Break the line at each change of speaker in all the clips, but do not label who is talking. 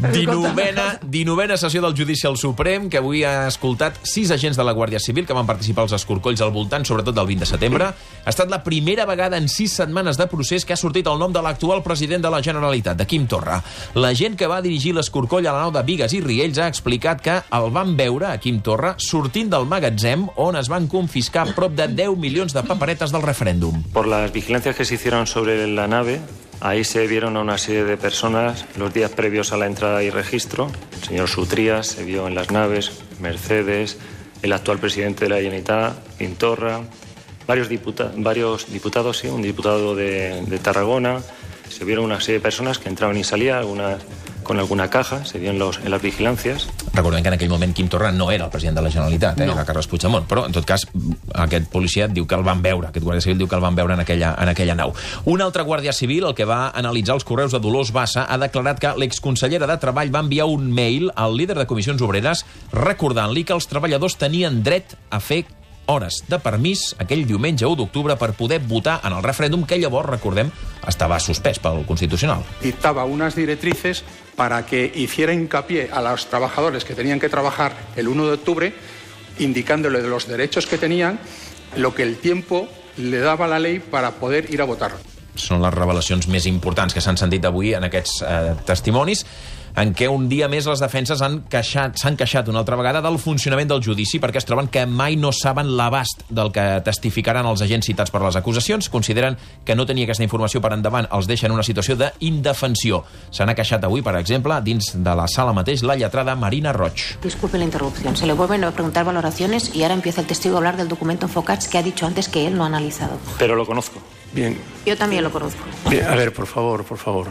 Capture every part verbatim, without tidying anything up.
Dinovena, dinovena sessió del judici al Suprem, que avui ha escoltat sis agents de la Guàrdia Civil que van participar als escorcolls al voltant, sobretot del vint de setembre. Ha estat la primera vegada en sis setmanes de procés que ha sortit el nom de l'actual president de la Generalitat, de Quim Torra. L'agent que va dirigir l'escorcoll a la nau de Bigues i Riells ha explicat que el van veure, a Quim Torra, sortint del magatzem on es van confiscar prop de deu milions de paperetes del referèndum.
Por las vigilancias que se hicieron sobre la nave, ahí se vieron a una serie de personas los días previos a la entrada y registro. El señor Sutrías se vio en las naves, Mercedes, el actual presidente de la Generalitat, Quim Torra, varios, diputa varios diputados, sí, un diputado de, de Tarragona. Se vieron una serie de personas que entraban y salían, algunas con alguna caja, se vio en, los, en las vigilancias.
Recordem que en aquell moment Quim Torra no era el president de la Generalitat, eh? no. Era Carles Puigdemont, però en tot cas aquest policia diu que el van veure, aquest guàrdia civil diu que el van veure en aquella, en aquella nau. Un altre guàrdia civil, el que va analitzar els correus de Dolors Bassa, ha declarat que l'exconsellera de Treball va enviar un mail al líder de Comissions Obreres recordant-li que els treballadors tenien dret a fer hores de permís aquell diumenge u d'octubre per poder votar en el referèndum que llavors, recordem, estava suspès pel Constitucional.
Dictaba unas directrices para que hiciera hincapié a los trabajadores que tenían que trabajar el uno de octubre, indicándole de los derechos que tenían, lo que el tiempo le daba la ley para poder ir a votar.
Són les revelacions més importants que s'han sentit avui en aquests eh, testimonis, en què un dia més les defenses han queixat, s'han queixat una altra vegada del funcionament del judici perquè es troben que mai no saben l'abast del que testificaran els agents citats per les acusacions. Consideren que no tenir aquesta informació per endavant els deixa en una situació d'indefensió. Se n'ha queixat avui, per exemple, dins de la sala mateix, la lletrada Marina Roig.
Disculpe la interrupción. Se le vuelven a preguntar valoraciones y ahora empieza el testigo a hablar del documento Focats que ha dicho antes que él no ha analizado.
Pero lo conozco.
Bien.
Yo también lo conozco.
Bien, a ver, por favor, por favor.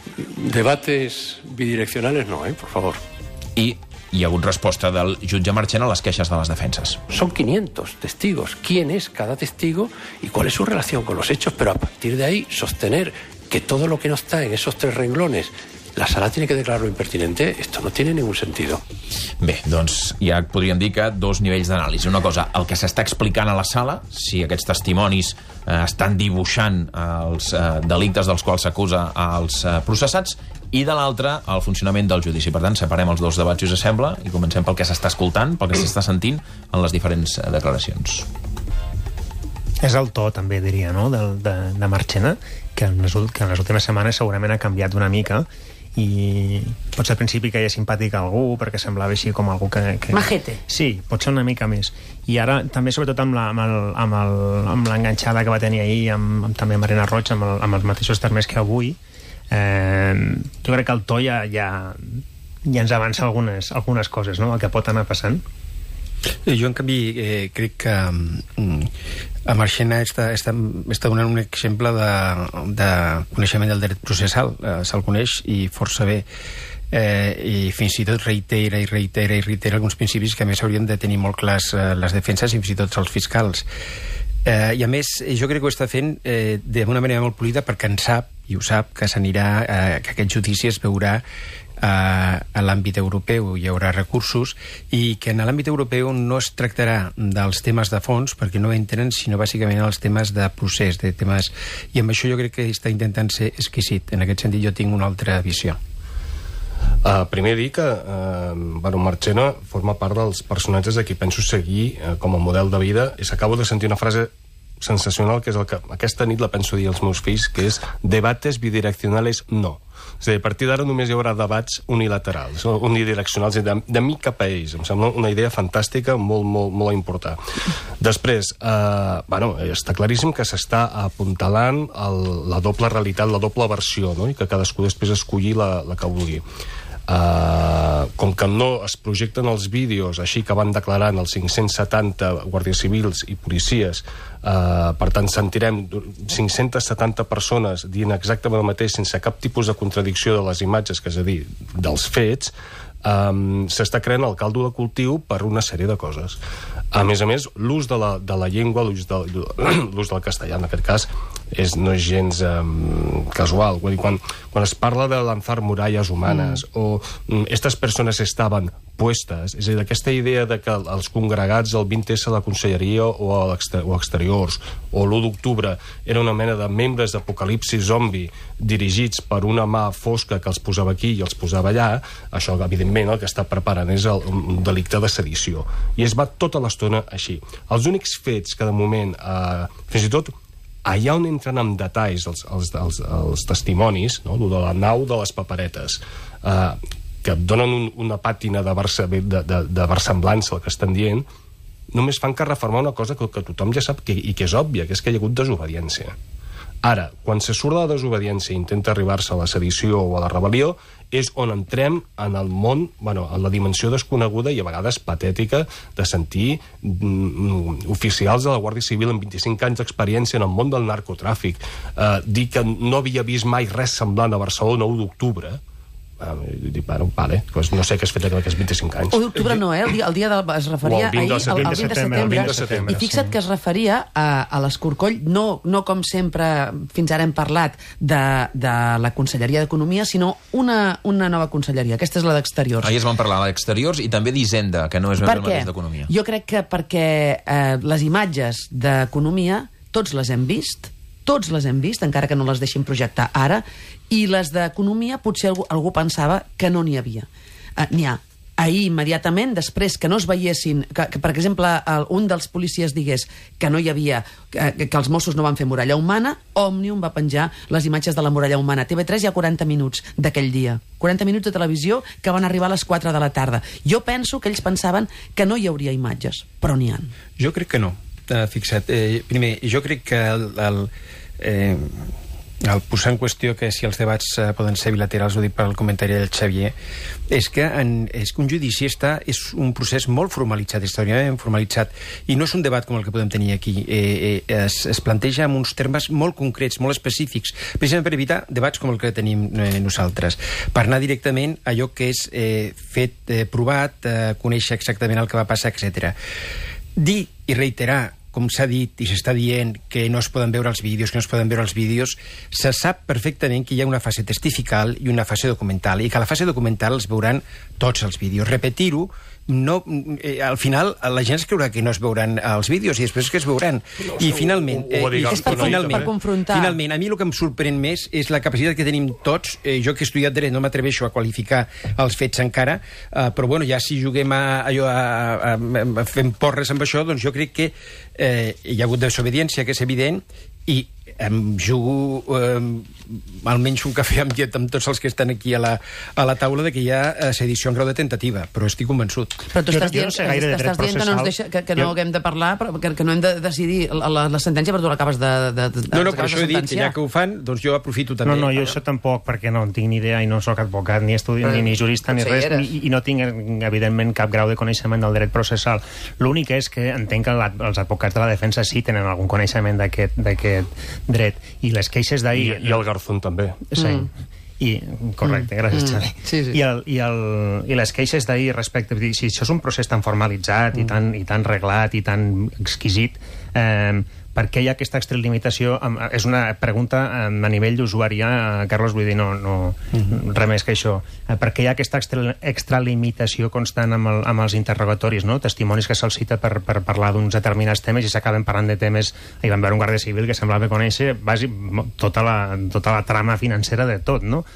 Debates bidireccionales no, ¿eh? Por favor.
I hi ha hagut resposta del jutge Marchena a les queixes de les defenses.
Son quinientos testigos. ¿Quién es cada testigo y cuál es su relación con los hechos? Pero a partir de ahí, sostener que todo lo que no está en esos tres renglones la sala tiene que declararlo impertinente, esto no tiene ningún sentido.
Bé, doncs ja podríem dir que dos nivells d'anàlisi. Una cosa, el que s'està explicant a la sala, si aquests testimonis eh, estan dibuixant els eh, delictes dels quals s'acusa als eh, processats, i de l'altre, el funcionament del judici. Per tant, separem els dos debats, si us sembla, i comencem pel que s'està escoltant, pel que s'està sentint en les diferents eh, declaracions.
És el to, també, diria, no?, de, de, de Marchena, que en, les, que en les últimes setmanes segurament ha canviat una mica, i potser al principi que hi ha simpàtic a algú perquè semblava així com algú que, que...
Majete.
Sí, potser una mica més. I ara també, sobretot amb la, amb el, amb el, amb l'enganxada que va tenir ahir amb, amb també Marina Roig, amb, el, amb els mateixos termes que avui, eh, jo crec que el to ja, ja, ja ens avança algunes, algunes coses, no?, el que pot anar passant.
Jo, en canvi, eh, crec que mm, a Marchena està, està, està donant un exemple de, de coneixement del dret processal. Eh, se'l coneix i força bé. Eh, i fins i tot reitera i reitera i reitera alguns principis que a més haurien de tenir molt clars eh, les defenses i fins i tot els fiscals. Eh, I a més, jo crec que ho està fent eh, d'una manera molt polida perquè en sap, i ho sap, que s'anirà, eh, que aquest judici es veurà a l'àmbit europeu, hi haurà recursos, i que en l'àmbit europeu no es tractarà dels temes de fons, perquè no entren, sinó bàsicament els temes de procés, de temes... I amb això jo crec que està intentant ser exquisit. En aquest sentit jo tinc una altra visió.
Uh, primer dir que uh, bueno, Marchena forma part dels personatges a qui penso seguir uh, com a model de vida, i s'acabo de sentir una frase sensacional, que és el que aquesta nit la penso dir als meus fills, que és debates bidireccionales no. És a dir, a partir d'ara només hi haurà debats unilaterals, unidireccionals, de, de mi cap a ells. Em sembla una idea fantàstica, molt, molt, molt important. Després, eh, bueno, està claríssim que s'està apuntalant el, la doble realitat, la doble versió, no?, i que cadascú després escolli la, la que vulgui. Uh, com que no es projecten els vídeos així que van declarant els cinc-cents setanta guàrdies civils i policies, uh, per tant sentirem cinc-centes setanta persones dient exactament el mateix sense cap tipus de contradicció de les imatges, que és a dir, dels fets. Um, s'està creant el caldo de cultiu per una sèrie de coses. A més a més, l'ús de la, de la llengua, l'ús de, l'ús del castellà en aquest cas, és, no és gens um, casual. Vull dir, quan, quan es parla de lanzar muralles humanes mm. o um, estas persones estaven puestes, és a dir, aquesta idea de que els congregats el vint esse a la Conselleria o a o exteriors o l'u d'octubre era una mena de membres d'apocalipsi zombi dirigits per una mà fosca que els posava aquí i els posava allà, això evidentment el que està preparant és el, un delicte de sedició, i es va tota l'estona així. Els únics fets que de moment eh, fins i tot allà on entren en detalls els, els, els, els testimonis, no? Lo de la nau de les paperetes, eh, que donen un, una pàtina de, versa, de, de, de versemblança al que estan dient, només fan que reformar una cosa que, que tothom ja sap que, i que és òbvia, que és que hi ha hagut desobediència. Ara, quan se surt de la desobediència i intenta arribar-se a la sedició o a la rebel·lió, és on entrem en el món, bueno, en la dimensió desconeguda i a vegades patètica de sentir mm, oficials de la Guàrdia Civil amb vint-i-cinc anys d'experiència en el món del narcotràfic eh, dir que no havia vist mai res semblant a Barcelona l'u d'octubre. Uh, dic, bueno, vale, pues no sé què has fet en aquests vint-i-cinc anys.
u d'octubre no, eh? El dia, el dia del, es referia ahir, al vint de setembre,
de setembre,
i fixa't que es referia a, a l'Escorcoll, no, no com sempre fins ara hem parlat de, de la Conselleria d'Economia, sinó una, una nova conselleria. Aquesta és la d'Exteriors.
Ahir es van parlar d'Exteriors i també d'Hisenda, que no és el mateix d'Economia.
Jo crec que perquè eh, les imatges d'Economia tots les hem vist, tots les hem vist, encara que no les deixin projectar ara, i les d'Economia potser algú, algú pensava que no n'hi havia. Uh, n'hi ha. Ahir, immediatament, després que no es veiessin, que, que per exemple, el, un dels policies digués que no hi havia, que, que els Mossos no van fer muralla humana, Òmnium va penjar les imatges de la muralla humana. T V tres hi ha quaranta minuts d'aquell dia. quaranta minuts de televisió que van arribar a les quatre de la tarda. Jo penso que ells pensaven que no hi hauria imatges, però n'hi ha.
Jo crec que no. Uh, fixa't, eh, primer, jo crec que el, el, eh, el posar en qüestió que si els debats eh, poden ser bilaterals, ho dic per al comentari del Xavier, és que, en, és que un judici està, és un procés molt formalitzat, històricament formalitzat, i no és un debat com el que podem tenir aquí. Eh, eh, es, es planteja en uns termes molt concrets, molt específics, precisament per evitar debats com el que tenim eh, nosaltres, per anar directament a allò que és eh, fet, eh, provat, eh, conèixer exactament el que va passar, etcètera. Dir i reiterar, com s'ha dit i s'està dient, que no es poden veure els vídeos, que no es poden veure els vídeos, se sap perfectament que hi ha una fase testifical i una fase documental, i que a la fase documental es veuran tots els vídeos. Repetir-ho, no, eh, al final la gent es creurà que no es veuran els vídeos i després que es veuran. No, I finalment, eh, i
és per, finalment, per confrontar.
Finalment, a mi el que em sorprèn més és la capacitat que tenim tots, eh, jo que he estudiat dret no m'atreveixo a qualificar els fets encara, eh, però bueno, ja si juguem a, allò, a, a, a fem porres amb això, doncs jo crec que eh, hi ha hagut desobediència, que és evident, i em jugo eh, almenys un cafè amb llet amb tots els que estan aquí a la, a la taula de que hi ha eh, sedició en grau de tentativa, però estic convençut.
Però tu estàs dient, no estàs dient que no, ens deixa, que, que no jo... haguem de parlar, però que, que no hem de decidir la, la, la sentència, però tu l'acabes de, de, de...
No, no, per això he dit que ja que ho fan, doncs jo aprofito també.
No, no, jo això tampoc, perquè no en tinc ni idea i no sóc advocat, ni estudi, ni, ni jurista, ni res, ni, i no tinc, evidentment, cap grau de coneixement del dret processal. L'únic és que entenc que els advocats de la defensa sí tenen algun coneixement d'aquest dret, i les queixes d'ahir...
I, I el Garzón també.
Sí. Mm. I, correcte, gràcies, Xavi. Mm. Sí, sí. I, el, i, el, I les queixes d'ahir respecte... Si això és un procés tan formalitzat mm. i, tan, i tan reglat i tan exquisit, eh, per què hi ha aquesta extralimitació? És una pregunta a nivell d'usuari, eh, Carlos, vull dir, no, no mm-hmm. res més que això. Per què hi ha aquesta extra, extralimitació constant amb, el, amb els interrogatoris, no? Testimonis que se'ls cita per, per parlar d'uns determinats temes i s'acaben parlant de temes... Hi van veure un guàrdia civil que semblava conèixer bàsic, tota, la, tota la trama financera de tot, no?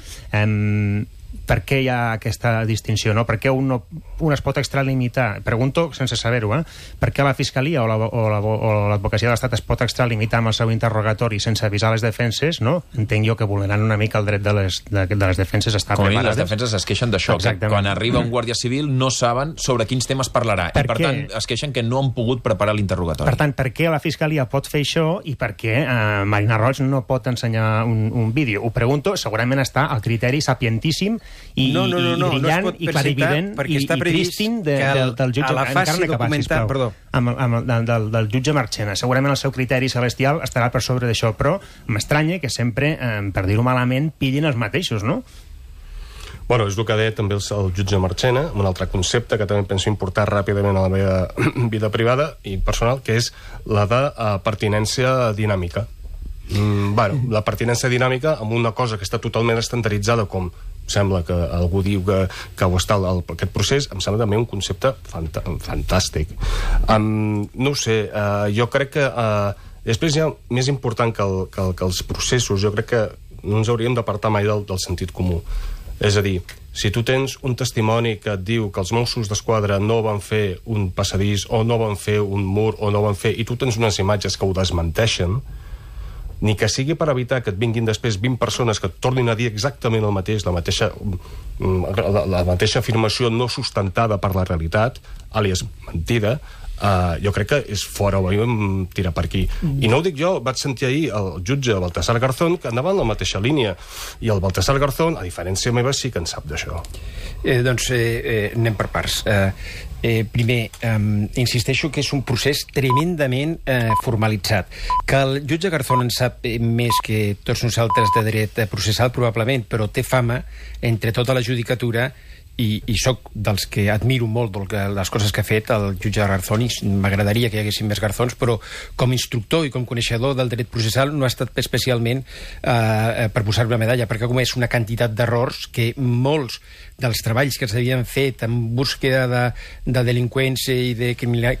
Eh, per què hi ha aquesta distinció, no? Per què un, no, un es pot extralimitar? Pregunto sense saber-ho, eh? Per què la Fiscalia o l'Advocacia la, o de l'Estat es pot extralimitar amb el seu interrogatori sense avisar les defenses, no? Entenc jo que vulnerant una mica el dret de les, de, de les defenses estar
Com
preparades.
Les defenses es queixen d'això, que quan arriba un guàrdia civil no saben sobre quins temes parlarà, per i per què? Tant es queixen que no han pogut preparar l'interrogatori.
Per tant, per què la Fiscalia pot fer això i per què eh, Marina Roig no pot ensenyar un, un vídeo? Ho pregunto, segurament està al criteri sapientíssim i,
no, no, no, no,
i brillant
no
i clarivident i, i prístim de, del, del jutge,
a la fase documental, perdó,
amb, amb, del, del, del jutge Marchena. Segurament el seu criteri celestial estarà per sobre d'això, però m'estranya que sempre, eh, per dir-ho malament, pillin els mateixos, no?
Bueno, és el que deia també el, el jutge Marchena, un altre concepte que també penso importar ràpidament a la meva vida privada i personal, que és la de uh, pertinència dinàmica. mm, bueno, la pertinença dinàmica amb una cosa que està totalment estandarditzada, com sembla que algú diu que, que ho està el, aquest procés, em sembla també un concepte fanta, fantàstic. Um, no ho sé, uh, jo crec que uh, després hi ha més important que, el, que, el, que els processos, jo crec que no ens hauríem d'apartar mai del, del sentit comú. És a dir, si tu tens un testimoni que et diu que els Mossos d'Esquadra no van fer un passadís o no van fer un mur o no van fer, i tu tens unes imatges que ho desmenteixen, ni que sigui per evitar que et vinguin després vint persones que et tornin a dir exactament el mateix, la mateixa, la, la mateixa afirmació no sustentada per la realitat, àlies mentida, Uh, jo crec que és fora, ho vam tirar per aquí. Mm. I no ho dic jo, vaig sentir ahir el jutge Baltasar Garzón que anava en la mateixa línia, i el Baltasar Garzón, a diferència meva, sí que en sap d'això.
Eh, doncs eh, eh, anem per parts. Eh, eh, primer, eh, insisteixo que és un procés tremendament eh, formalitzat. Que el jutge Garzón en sap eh, més que tots nosaltres de dret processal, probablement, però té fama entre tota la judicatura. I, i sóc dels que admiro molt del que, les coses que ha fet el jutge Garzón, i m'agradaria que hi haguessin més Garzons, però com a instructor i com coneixedor del dret processal no ha estat especialment eh, per posar una medalla, perquè ha comès una quantitat d'errors que molts dels treballs que s'havien fet en búsqueda de, de delinqüència i de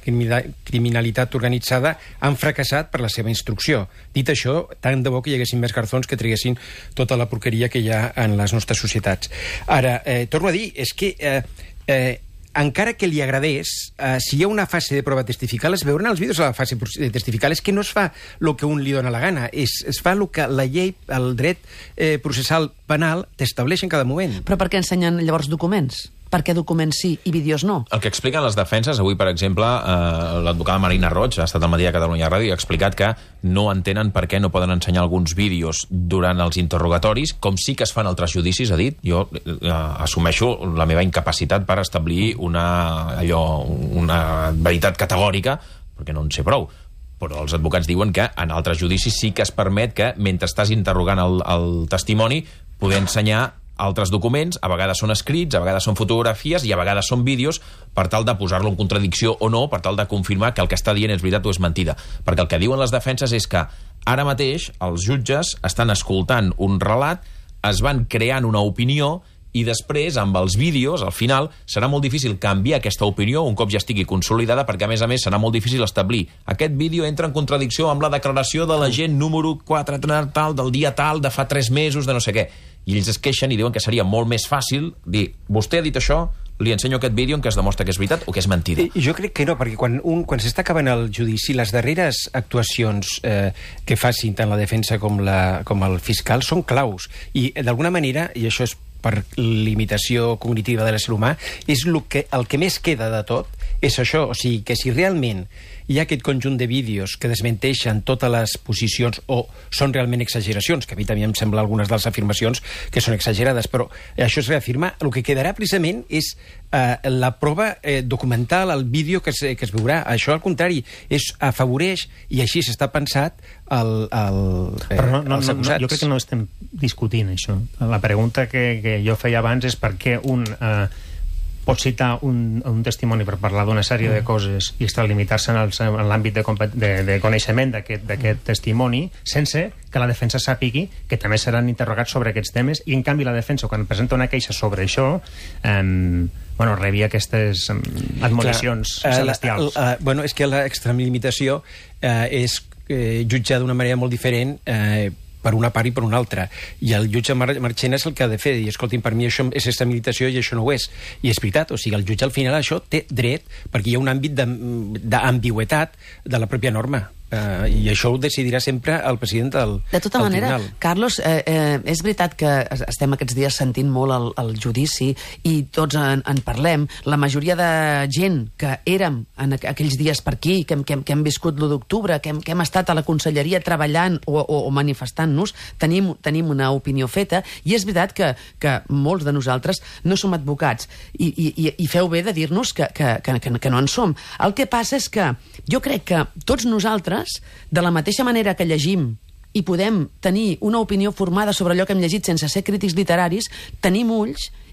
criminalitat organitzada han fracassat per la seva instrucció. Dit això, tant de bo que hi haguessin més Garzons que traguessin tota la porqueria que hi ha en les nostres societats. Ara, eh, torno a dir, és que eh, eh, encara que li agradés, eh, si hi ha una fase de prova testifical, es veuran els vídeos a la fase testifical, és que no es fa el que un li dona la gana, es, es fa el que la llei, el dret eh, processal penal t'estableix en cada moment.
Però per què ensenyen llavors documents? Per què documents sí i vídeos no?
El que expliquen les defenses, avui, per exemple, eh, l'advocada Marina Roig ha estat al matí a Catalunya Ràdio i ha explicat que no entenen per què no poden ensenyar alguns vídeos durant els interrogatoris, com sí que es fan altres judicis, ha dit. Jo eh, assumeixo la meva incapacitat per establir una, allò, una veritat categòrica, perquè no en sé prou. Però els advocats diuen que en altres judicis sí que es permet que, mentre estàs interrogant el, el testimoni, poder ensenyar altres documents, a vegades són escrits, a vegades són fotografies i a vegades són vídeos, per tal de posar-lo en contradicció o no, per tal de confirmar que el que està dient és veritat o és mentida. Perquè el que diuen les defenses és que ara mateix els jutges estan escoltant un relat, es van creant una opinió i després, amb els vídeos, al final, serà molt difícil canviar aquesta opinió un cop ja estigui consolidada, perquè, a més a més, serà molt difícil establir aquest vídeo entra en contradicció amb la declaració de l'agent número quatre tal, del dia tal, de fa tres mesos, de no sé què. I ells es queixen i diuen que seria molt més fàcil dir, vostè ha dit això, li ensenyo aquest vídeo en què es demostra que és veritat o que és mentida.
I jo crec que no, perquè quan, un, quan s'està acabant el judici, les darreres actuacions eh, que facin tant la defensa com, la, com el fiscal són claus. I, d'alguna manera, i això és per limitació cognitiva de l'ésser humà, és el que, el que més queda de tot, és això. O sigui, que si realment hi ha aquest conjunt de vídeos que desmenteixen totes les posicions o són realment exageracions, que a mi també em sembla algunes de les afirmacions que són exagerades, però això es reafirma, el que quedarà precisament és eh, la prova eh, documental, el vídeo que es, que es veurà. Això, al contrari, és, afavoreix, i així s'està pensat, el, el, eh,
però no, no,
els acusats.
No, jo crec que no estem discutint això. La pregunta que, que jo feia abans és per què un... Eh, pot citar un, un testimoni per parlar d'una sèrie de coses i extralimitar-se en, en l'àmbit de, de, de coneixement d'aquest testimoni sense que la defensa sàpigui que també seran interrogats sobre aquests temes, i en canvi la defensa, quan presenta una queixa sobre això, eh, bueno, rebia aquestes eh, admonicions Clar, celestials.
La, la, bueno, és que l'extralimitació eh, és eh, jutjar d'una manera molt diferent eh, per una part i per una altra, i el jutge Mar Marchena és el que ha de fer, i escoltin, per mi això és extralimitació i això no ho és, i és veritat, o sigui, el jutge al final això té dret, perquè hi ha un àmbit d'ambigüetat de la pròpia norma. Uh, i això ho decidirà sempre el president del tribunal.
De tota manera, Carlos, eh, eh, és veritat que estem aquests dies sentint molt el, el judici i tots en, en parlem. La majoria de gent que érem en aquells dies per aquí, que hem, que hem, que hem viscut l'u d'octubre, que, hem, que hem estat a la conselleria treballant o, o, o manifestant-nos, tenim, tenim una opinió feta, i és veritat que, que molts de nosaltres no som advocats, i, i, i feu bé de dir-nos que, que, que, que no en som. El que passa és que jo crec que tots nosaltres, de la mateixa manera que llegim i podem tenir una opinió formada sobre allò que hem llegit sense ser crítics literaris, tenim ulls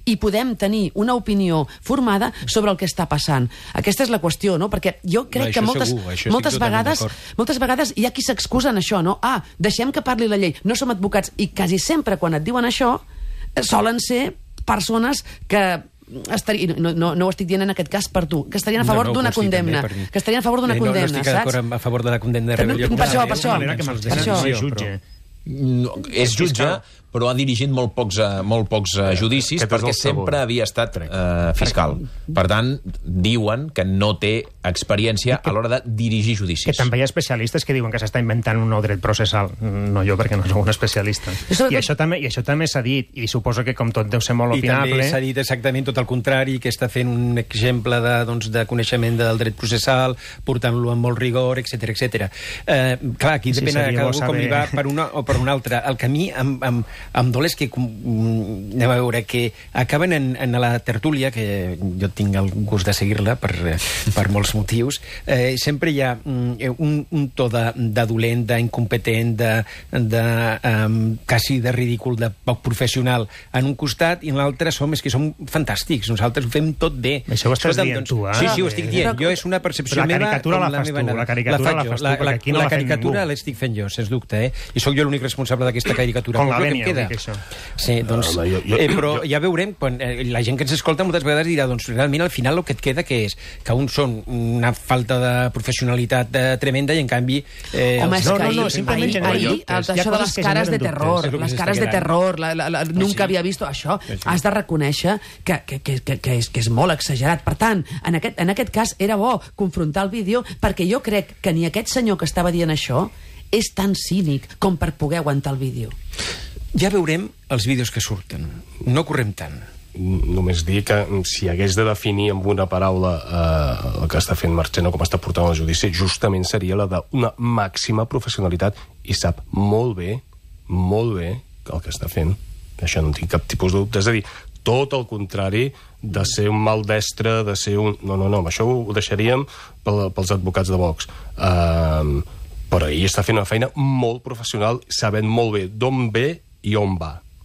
i podem tenir una opinió formada sobre el que està passant. Aquesta és la qüestió, no? Perquè jo crec
no,
que moltes,
segur,
moltes, vegades, moltes vegades hi ha qui s'excusa en això, no? Ah, deixem que parli la llei, no som advocats. I quasi sempre quan et diuen això solen ser persones que estaria, no, no, no ho estic dient en aquest cas per tu, que estarien a favor no, no, d'una condemna, també, que estarien a favor d'una
no,
condemna,
no estic d'acord a favor de la condemna de rebel·lió.
Per això, per això.
Per això. Jutge.
No, és jutge, però ha dirigit molt pocs, uh, molt pocs uh, judicis perquè sempre havia estat uh, fiscal. Per tant, diuen que no té experiència a l'hora de dirigir judicis.
Que també hi ha especialistes que diuen que s'està inventant un nou dret processal. No jo, perquè no soc un especialista. I això també i això també s'ha dit, i suposo que com tot deu ser molt opinable...
I també s'ha dit exactament tot el contrari, que està fent un exemple de, doncs, de coneixement del dret processal, portant-lo amb molt rigor, etcètera, etcètera. Eh, clar, aquí depèn de cada algú com li va per una o per una altra. El que a mi em, em, em dol és que, anem a veure, que acaben en, en la tertúlia, que jo tinc el gust de seguir-la per, per molts motius, eh, sempre hi ha un, un to de, de dolent, d'incompetent, de, de um, quasi de ridícul, de poc professional en un costat, i en l'altre som, és que som fantàstics, nosaltres ho fem tot bé.
Això ho estàs dient
doncs,
tu, eh?
Sí, sí, ho estic dient. Jo és una percepció meva...
La caricatura la fas tu, la caricatura la fas tu, perquè aquí no la fem ningú. La caricatura l'estic fent jo, sens dubte, eh? I sóc jo l'únic responsable d'aquesta caricatura. Com la Bènia, ho dic, això.
Sí, doncs...
No, jo, jo,
eh, però
jo...
ja veurem, quan eh, la gent que ens escolta moltes vegades dirà, doncs realment al final el que et queda que és que uns són una falta de professionalitat de tremenda i en canvi... Eh,
Home, és
no,
que
no,
ahir,
no, simplement
ahir,
generen
ahir
dubtes.
això de les cares de terror, les cares de terror, la, la, la, nunca havia vist això, has de reconèixer que, que, que, que, que, és, que és molt exagerat. Per tant, en aquest, en aquest cas era bo confrontar el vídeo, perquè jo crec que ni aquest senyor que estava dient això és tan cínic com per poder aguantar el vídeo.
Ja veurem els vídeos que surten. No correm tant.
Només dir que si hagués de definir amb una paraula eh, el que està fent Marchena, com està portant el judici, justament seria la d'una màxima professionalitat, i sap molt bé, molt bé, que el que està fent, això no tinc cap tipus de dubte, és a dir, tot el contrari de ser un maldestre, de ser un... No, no, no, això ho deixaríem pel, pels advocats de Vox. Uh, però ell està fent una feina molt professional, sabent molt bé d'on ve i on va.